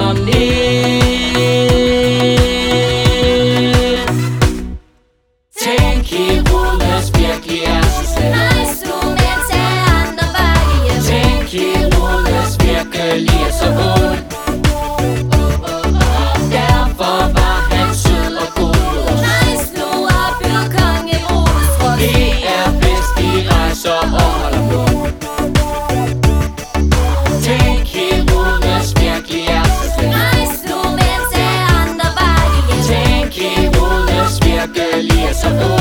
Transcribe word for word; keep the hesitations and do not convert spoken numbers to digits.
og ned. Tænk i hovedet virkelig er sig selv. Instrumental andre veje hjem. Tænk i hovedet virkelig er så god. Derfor var han sød og god. Nice, nu opbygger kongebrugets råd. Det er bedst vi rejser og holder blod. Tænk i hovedet virkelig er sig selv. Instrumental andre veje hjem. Tænk i hovedet virkelig er så god.